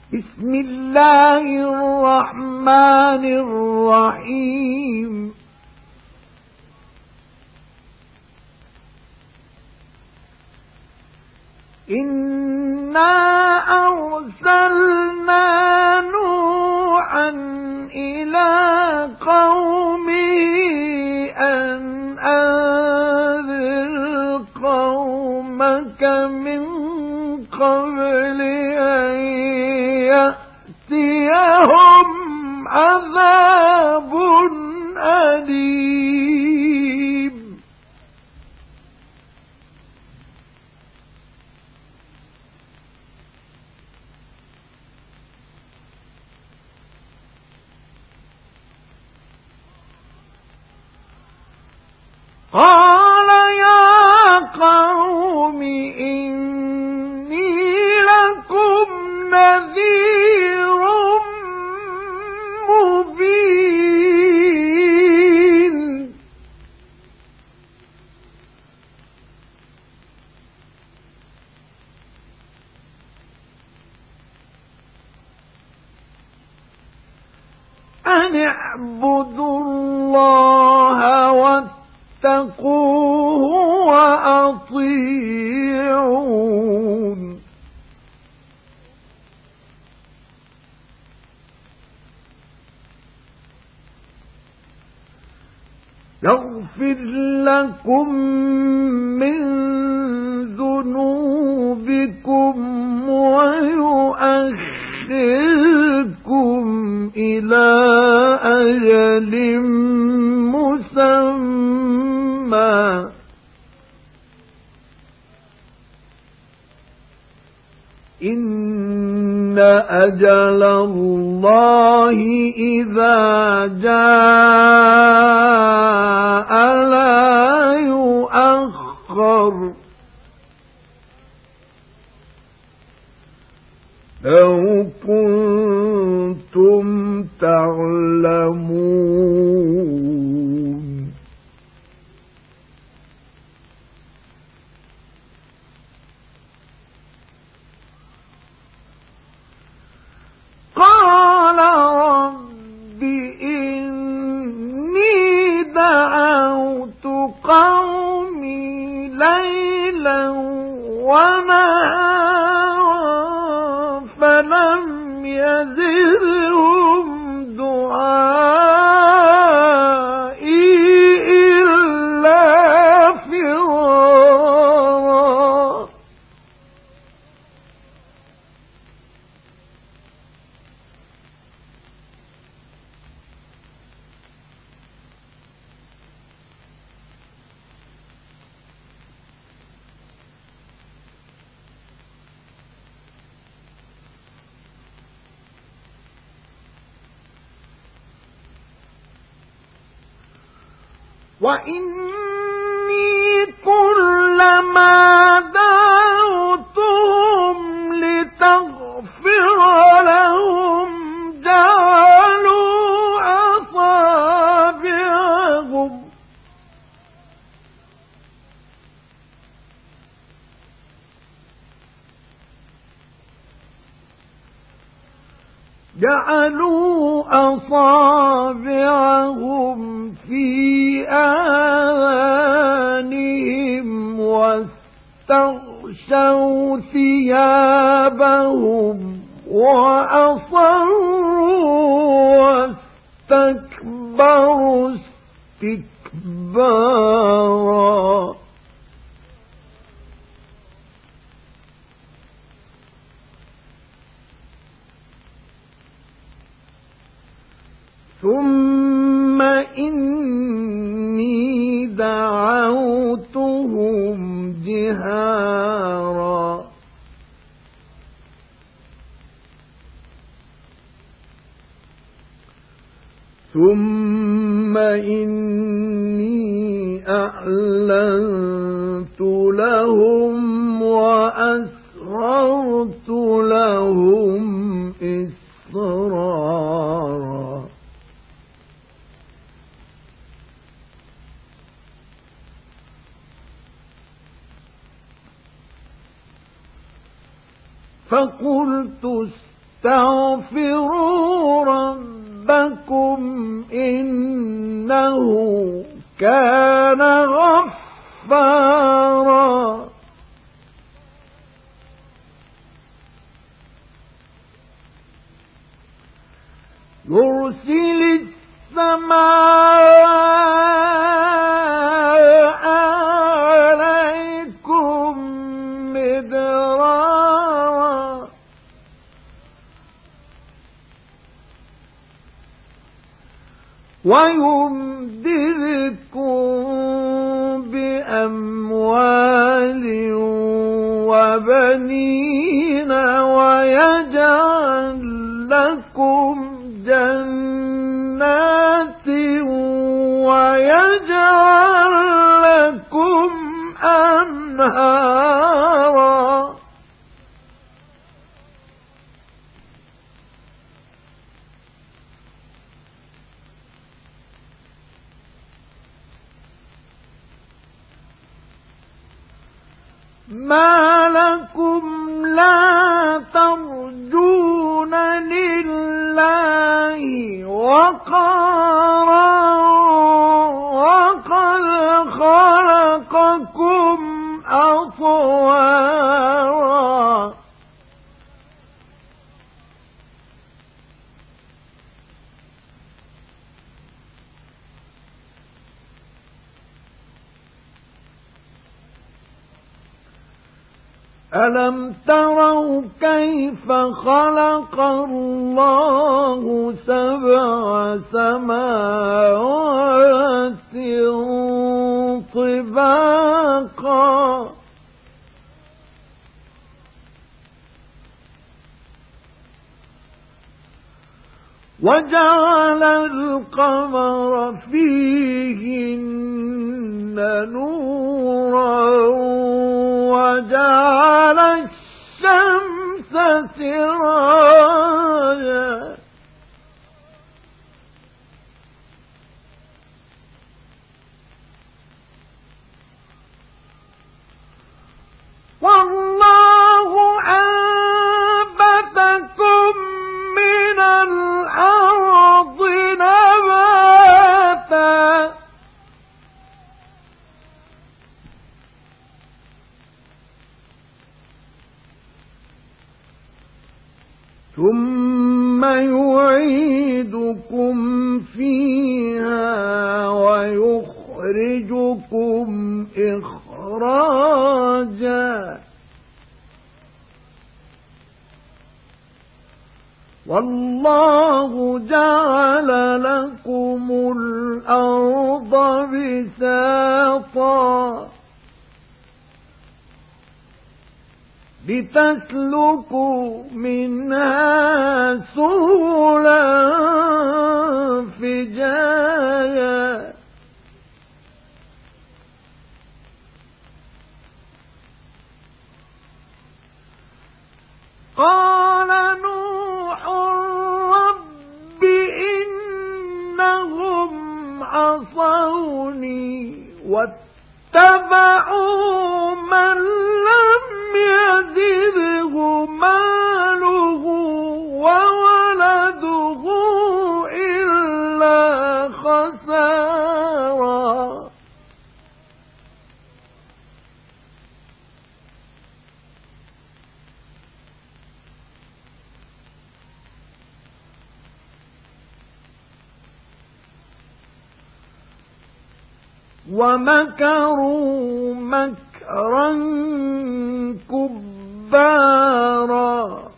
بسم الله الرحمن الرحيم إنا أرسلنا نوحا إلى قومه أن أنذر قومك من قبل أن يأتيهم عذاب أليم قال يا قوم إني لكم نذير مبين أن اعبدوا الله واتقوه وأطيعون يغفر لكم من ذنوبكم ويؤخركم إلى أجل مسمى إن أجل الله إذا جاء لا يؤخر لو كنتم تعلمون قال رب إني دعوت قومي ليلا ونهارا فلم يزدهم دعائي إلا فرارا وإني كلما دعوتهم لتغفر لهم جعلوا أصابعهم في آذانهم واستغشوا ثيابهم وأصروا واستكبروا استكبارا ثم إني دعوتهم جهارا ثم إني أعلنت لهم وأسررت لهم إسرارا فقلت اسْتَغْفِرُوا رَبَّكُمْ إِنَّهُ كَانَ غَفَّارًا يُرْسِلِ السَّمَاءَ عَلَيْكُمْ مِدْرَارًا وَيُمْدِدْكُم بِأَمْوَالٍ وَبَنِينَ وَيَجْعَل لَّكُمْ جَنَّاتٍ وَيَجْعَل لَّكُمْ أَنْهَارًا مَا لَكُمْ لَا تَرْجُونَ لِلَّهِ وَقَارًا وَقَدْ خَلَقَكُمْ أَطْوَارًا أَلَمْ تَرَوْا كَيْفَ خَلَقَ اللَّهُ سَبْعَ سَمَاوَاتٍ طِبَاقًا وَجَعَلَ الْقَمَرَ فِيهِنَّ نُورًا وَجَعَلَ الشَّمْسَ سِرَاجًا وَاللَّهُ أَنبَتَكُم مِّنَ الْأَرْضِ نَبَاتًا ثُمَّ يُعِيدُكُمْ فِيهَا وَيُخْرِجُكُمْ إِخْرَاجًا وَاللَّهُ جَعَلَ لَكُمُ الْأَرْضَ بِسَاطًا لِتَسْلُكُوا مِنْهَا سُبُلًا فِجَاجًا قَالَ نُوحٌ رَبِّ إِنَّهُمْ عَصَوْنِي وَاتَّبَعُوا مَن لَّمْ يَزِدْهُ مَالُهُ وَوَلَدُهُ إِلَّا خَسَارًا وَمَكَرُوا مَكْرًا كُبَّارًا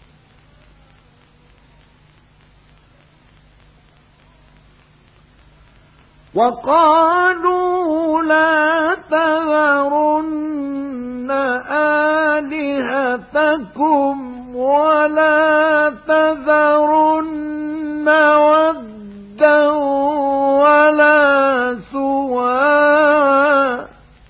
وَقَالُوا لَا تَذَرُنَّ آلِهَتَكُمْ وَلَا تَذَرُنَّ وَدًّا وَلَا سُوَاعًا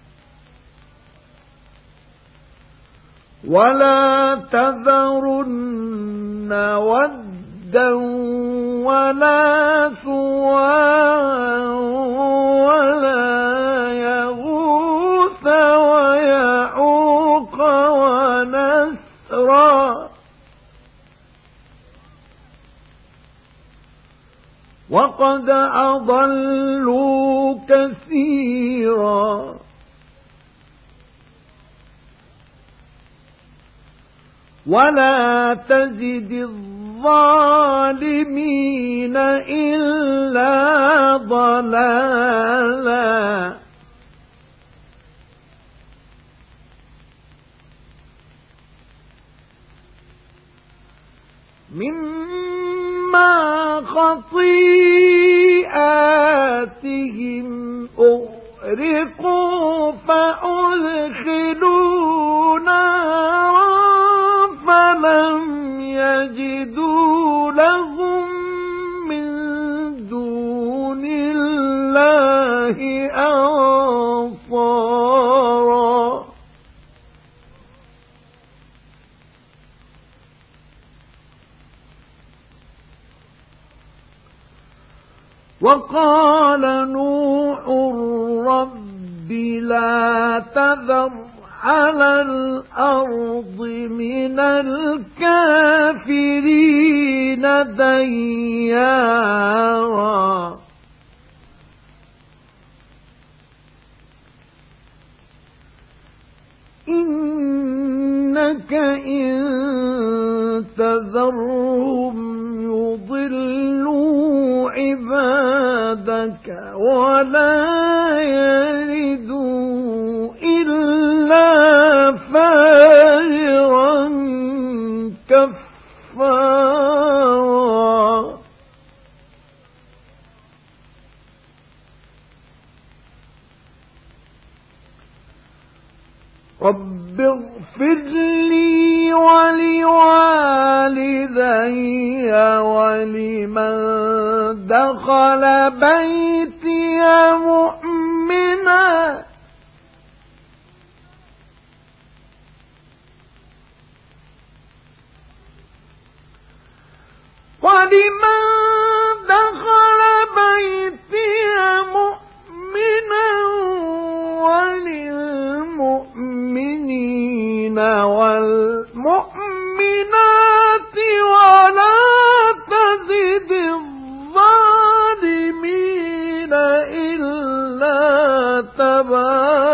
وَلَا تَذَرُنَّ وَدًّا وَلَا سُوَاعًا وَلَا يَغُوثَ وَيَعُوقَ وَنَسْرًا وقد أضلوا كثيرا ولا تزد الظالمين إلا ضلالا مما خطيئاتهم أغرقوا فأدخلوا نارا فلم يجدوا لهم من دون الله أنصارا وقال نوح رب لا تذر على الأرض من الكافرين ديارا إنك إن تذرهم يضلوا عبادك ولا يلدوا إلا فاجرا كفارا رب اغفر لي ولوالدي ولمن دخل بيتي مؤمنا وللمؤمنين والمؤمنات ولا تزد الظالمين إلا تبارا